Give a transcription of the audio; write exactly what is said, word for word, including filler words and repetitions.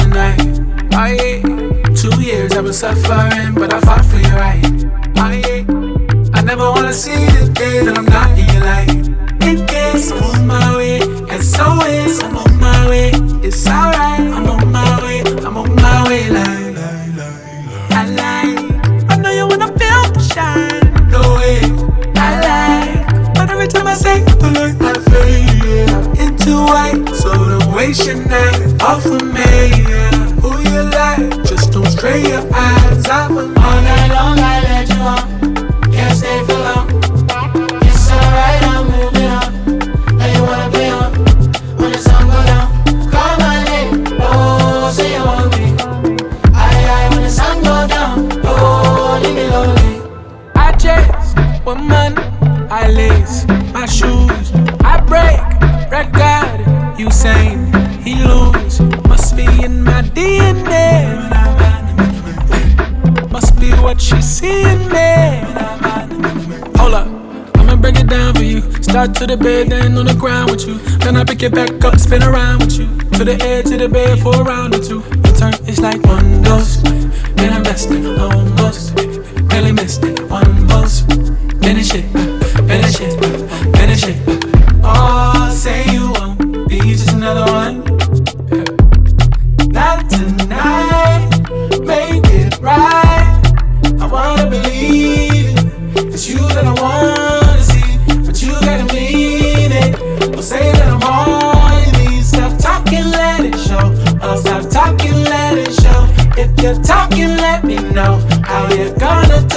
tonight. Oh yeah. Two years I was suffering, but I fought for you right. Oh yeah. I never wanna see the day that I'm not in your life. In case I'm on my way, as always I'm on my way. It's alright, I'm on my way, I'm on my way. Like, like, like, I like, I know you wanna feel the shine. No way, I like, but every time I say the light, I fade yeah. Into white. So don't waste your night off of me. Yeah. Who you like? Just don't stray your eyes off of me. All night long I let you on, can't stay for long. It's alright, I'm moving on. Now you wanna play on, when the sun go down. Call my name, oh, say you want me. Aye, aye, when the sun go down, oh, leave me lonely. I chase woman, I lace my shoes, I break record. Usain, he lose. Must be in my D N A. Must be what she see in me. Hold up, I'ma break it down for you. Start to the bed, then on the ground with you. Then I pick it back up, spin around with you. To the edge of the bed for a round or two. Your turn is like one dose. Then I messed it almost. Really missed it, one bust. Finish it, finish it, finish it. Oh, say you won't be just another one. Not tonight, make it right. I wanna believe it. It's you that I wanna see, but you gotta mean it. Don't say that I'm all you need. Stop talking, let it show. Oh, stop talking, let it show. If you're talking, let me know how you're gonna